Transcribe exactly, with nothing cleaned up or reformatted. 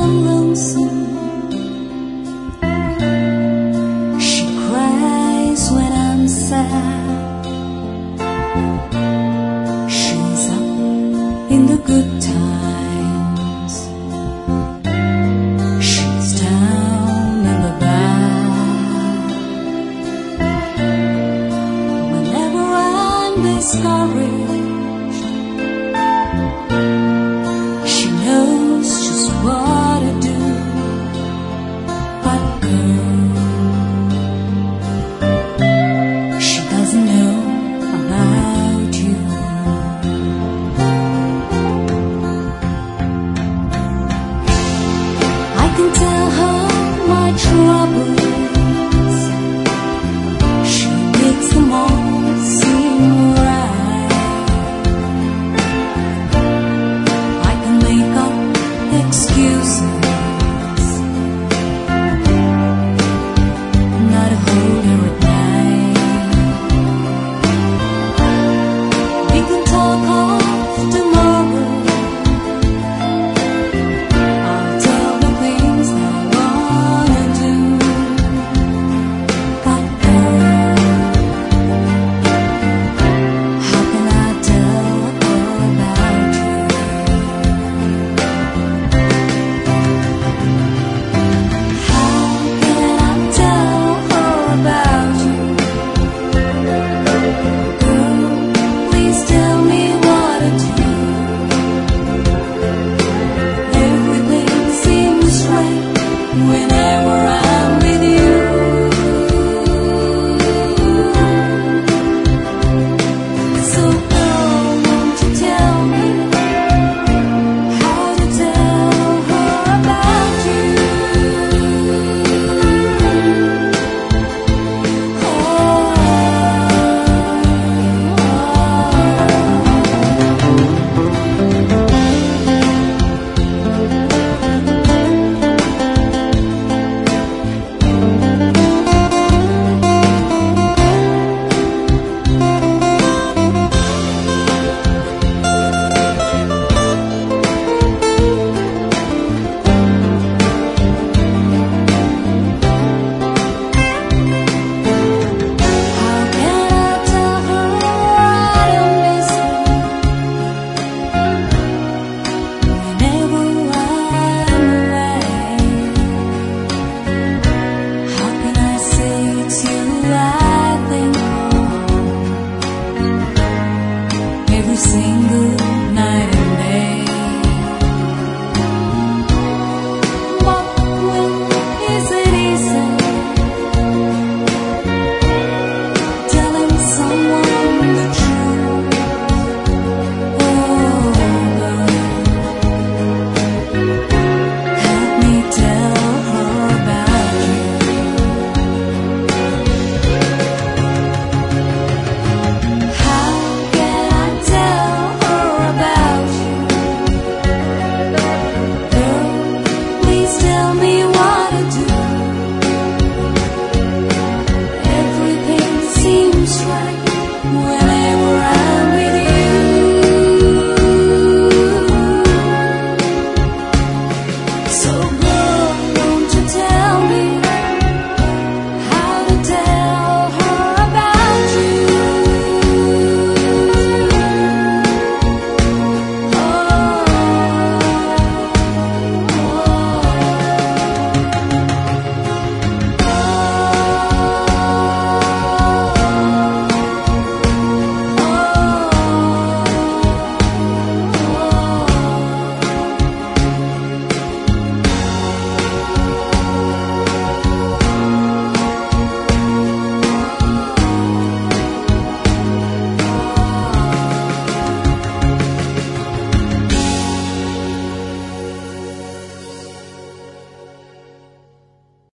lonesome. She cries when I'm sad. She's up in the good times. She's down in the bad. Whenever I'm discouraged, she knows just what to do. But girl, she doesn't know about you. I can tell her my troubles. She makes them all seem right. I can make up excuses.